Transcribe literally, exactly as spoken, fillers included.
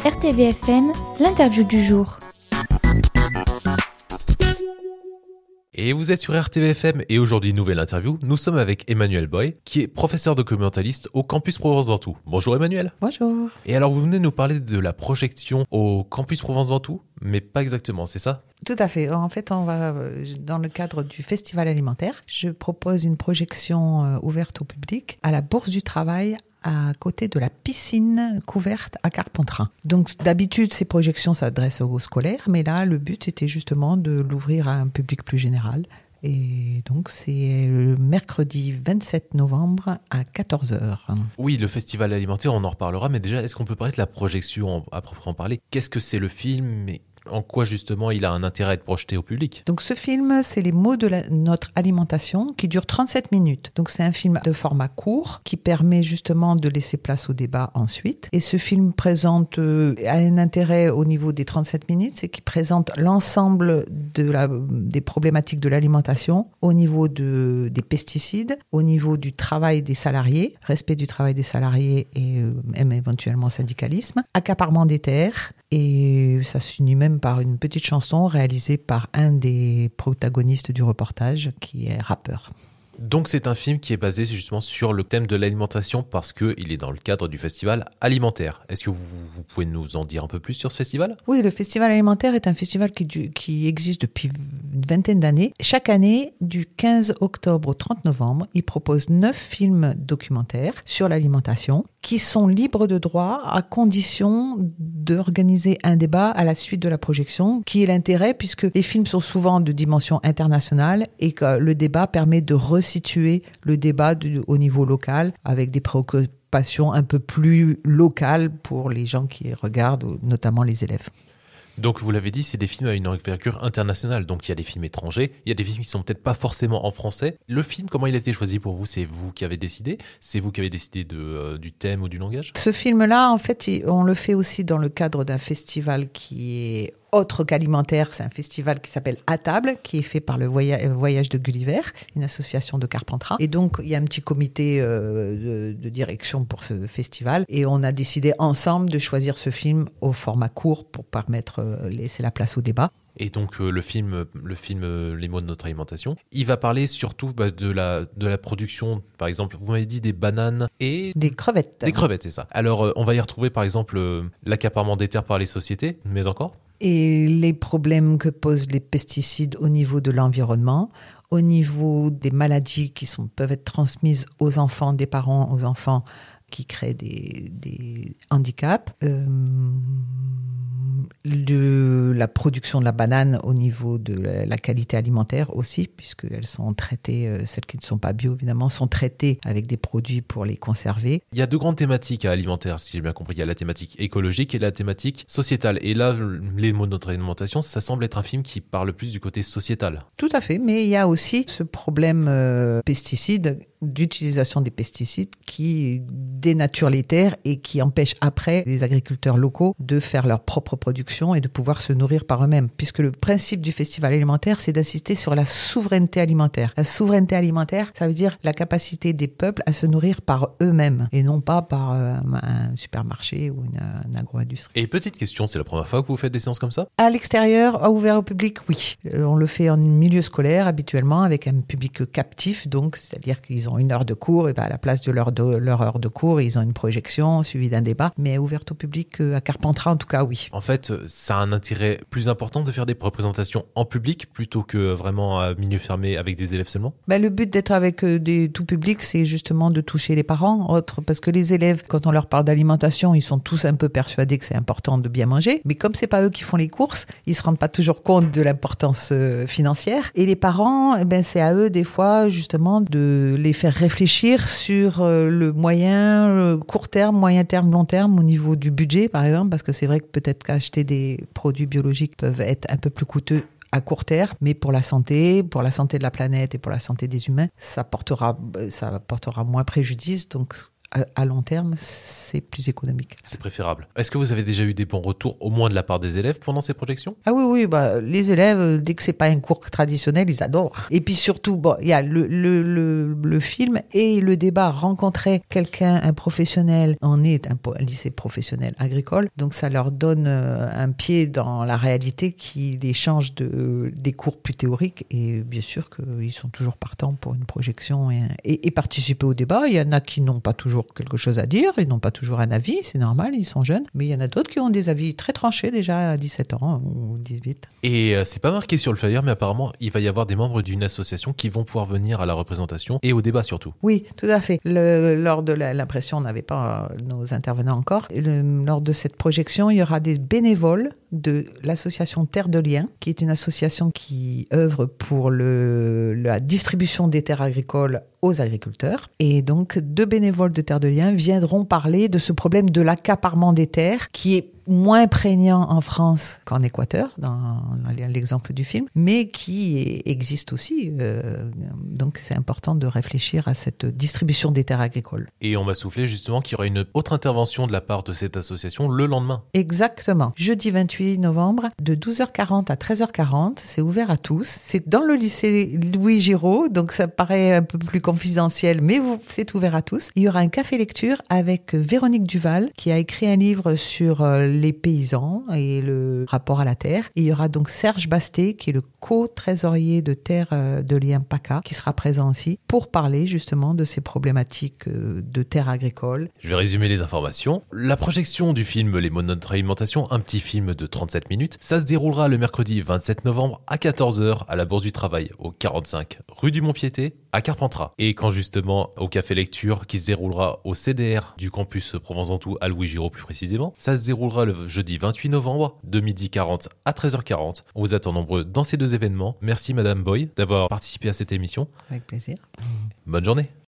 R T V F M, l'interview du jour. Et vous êtes sur R T V F M et aujourd'hui, nouvelle interview, nous sommes avec Emmanuel Boy, qui est professeur documentaliste au campus Provence-Ventoux. Bonjour Emmanuel. Bonjour. Et alors vous venez nous parler de la projection au campus Provence-Ventoux, mais pas exactement, c'est ça ? Tout à fait. En fait, on va dans le cadre du festival alimentaire. Je propose une projection ouverte au public à la Bourse du Travail, à côté de la piscine couverte à Carpentras. Donc d'habitude, ces projections s'adressent aux scolaires, mais là, le but, c'était justement de l'ouvrir à un public plus général. Et donc, c'est le mercredi vingt-sept novembre à quatorze heures. Oui, le festival alimentaire, on en reparlera, mais déjà, est-ce qu'on peut parler de la projection à proprement parler ? Qu'est-ce que c'est le film ? En quoi justement il a un intérêt à être projeté au public ? Donc ce film, c'est les mots de la, notre alimentation qui dure trente-sept minutes. Donc c'est un film de format court qui permet justement de laisser place au débat ensuite. Et ce film présente euh, a un intérêt au niveau des trente-sept minutes, c'est qu'il présente l'ensemble de la, des problématiques de l'alimentation au niveau de, des pesticides, au niveau du travail des salariés, respect du travail des salariés et euh, même éventuellement syndicalisme, accaparement des terres. Et ça se finit même par une petite chanson réalisée par un des protagonistes du reportage, qui est rappeur. Donc c'est un film qui est basé justement sur le thème de l'alimentation parce qu'il est dans le cadre du festival alimentaire. Est-ce que vous, vous pouvez nous en dire un peu plus sur ce festival ? Oui, le festival alimentaire est un festival qui, qui existe depuis une vingtaine d'années. Chaque année, du quinze octobre au trente novembre, il propose neuf films documentaires sur l'alimentation qui sont libres de droit à condition d'organiser un débat à la suite de la projection, qui est l'intérêt puisque les films sont souvent de dimension internationale et que le débat permet de resituer le débat du, au niveau local avec des préoccupations un peu plus locales pour les gens qui regardent, notamment les élèves. Donc vous l'avez dit, c'est des films à une envergure internationale. Donc il y a des films étrangers, il y a des films qui sont peut-être pas forcément en français. Le film, comment il a été choisi pour vous ? C'est vous qui avez décidé ? C'est vous qui avez décidé de, euh, du thème ou du langage ? Ce film-là, en fait, on le fait aussi dans le cadre d'un festival qui est autre qu'alimentaire. C'est un festival qui s'appelle À Table, qui est fait par le Voyage, Voyage de Gulliver, une association de Carpentras. Et donc, il y a un petit comité euh, de, de direction pour ce festival. Et on a décidé ensemble de choisir ce film au format court pour permettre euh, laisser la place au débat. Et donc euh, le film, le film euh, Les mots de notre alimentation, il va parler surtout bah, de, la, de la production, par exemple, vous m'avez dit des bananes et... Des crevettes. Des crevettes, c'est ça. Alors, euh, on va y retrouver, par exemple, euh, l'accaparement des terres par les sociétés, mais encore ? Et les problèmes que posent les pesticides au niveau de l'environnement, au niveau des maladies qui sont, peuvent être transmises aux enfants, des parents aux enfants, qui créent des, des handicaps. Euh, de la production de la banane au niveau de la, la qualité alimentaire aussi, puisqu'elles sont traitées, euh, celles qui ne sont pas bio évidemment, sont traitées avec des produits pour les conserver. Il y a deux grandes thématiques à alimentaire, si j'ai bien compris. Il y a la thématique écologique et la thématique sociétale. Et là, Les mots de notre alimentation, ça semble être un film qui parle plus du côté sociétal. Tout à fait, mais il y a aussi ce problème euh, pesticide, d'utilisation des pesticides qui dénature les terres et qui empêche après les agriculteurs locaux de faire leur propre production et de pouvoir se nourrir par eux-mêmes. Puisque le principe du festival alimentaire, c'est d'insister sur la souveraineté alimentaire. La souveraineté alimentaire, ça veut dire la capacité des peuples à se nourrir par eux-mêmes et non pas par euh, un supermarché ou une, une agro-industrie. Et petite question, c'est la première fois que vous faites des séances comme ça ? À l'extérieur, à ouvert au public, oui. Euh, on le fait en milieu scolaire habituellement avec un public captif, donc c'est-à-dire qu'ils ont une heure de cours, et ben à la place de leur, de leur heure de cours, ils ont une projection suivie d'un débat, mais ouverte au public à Carpentras en tout cas, oui. En fait, ça a un intérêt plus important de faire des représentations en public plutôt que vraiment à milieu fermé avec des élèves seulement ? Ben, le but d'être avec des tout publics, c'est justement de toucher les parents, autres, parce que les élèves, quand on leur parle d'alimentation, ils sont tous un peu persuadés que c'est important de bien manger, mais comme c'est pas eux qui font les courses, ils se rendent pas toujours compte de l'importance euh, financière. Et les parents, eh ben, c'est à eux des fois justement de les faire réfléchir sur euh, le moyen, le court terme, moyen terme, long terme au niveau du budget par exemple, parce que c'est vrai que peut-être qu'acheter des produits biologiques peuvent être un peu plus coûteux à court terme, mais pour la santé, pour la santé de la planète et pour la santé des humains, ça portera, ça portera moins préjudice. Donc à, à long terme, c'est plus économique. C'est préférable. Est-ce que vous avez déjà eu des bons retours, au moins de la part des élèves, pendant ces projections ? Ah oui, oui, bah, les élèves, dès que c'est pas un cours traditionnel, ils adorent. Et puis surtout, bon, il y a le, le, le, le film et le débat. Rencontrer quelqu'un, un professionnel, on est un, un lycée professionnel agricole, donc ça leur donne un pied dans la réalité qui les change de, des cours plus théoriques. Et bien sûr qu'ils sont toujours partants pour une projection et, et, et participer au débat. Il y en a qui n'ont pas toujours quelque chose à dire, ils n'ont pas toujours un avis, c'est normal, ils sont jeunes. Mais il y en a d'autres qui ont des avis très tranchés déjà à dix-sept ans ou dix-huit. Et euh, c'est pas marqué sur le flyer, mais apparemment, il va y avoir des membres d'une association qui vont pouvoir venir à la représentation et au débat surtout. Oui, tout à fait. Le, lors de la, l'impression, on n'avait pas euh, nos intervenants encore. Le, lors de cette projection, il y aura des bénévoles de l'association Terre de Liens, qui est une association qui œuvre pour le, la distribution des terres agricoles aux agriculteurs. Et donc, deux bénévoles de Terre de Liens viendront parler de ce problème de l'accaparement des terres, qui est moins prégnant en France qu'en Équateur, dans l'exemple du film, mais qui existe aussi. Euh, donc, c'est important de réfléchir à cette distribution des terres agricoles. Et on m'a soufflé justement qu'il y aura une autre intervention de la part de cette association le lendemain. Exactement. Jeudi vingt-huit novembre, de douze heures quarante à treize heures quarante. C'est ouvert à tous. C'est dans le lycée Louis Giraud, donc ça paraît un peu plus confidentiel, mais vous, c'est ouvert à tous. Il y aura un café lecture avec Véronique Duval, qui a écrit un livre sur les paysans et le rapport à la terre. Et il y aura donc Serge Basté, qui est le co-trésorier de Terre de Liens PACA, qui sera présent aussi pour parler justement de ces problématiques de terre agricole. Je vais résumer les informations. La projection du film Les mots de notre alimentation, un petit film de trente-sept minutes, ça se déroulera le mercredi vingt-sept novembre à quatorze heures à la Bourse du Travail, au quarante-cinq rue du Mont-Piété, à Carpentras. Et quand justement au café lecture qui se déroulera au C D R du campus Provence-Antou à Louis Giraud plus précisément, ça se déroulera le jeudi vingt-huit novembre de midi quarante à treize heures quarante. On vous attend nombreux dans ces deux événements. Merci Madame Boy d'avoir participé à cette émission. Avec plaisir. Bonne journée.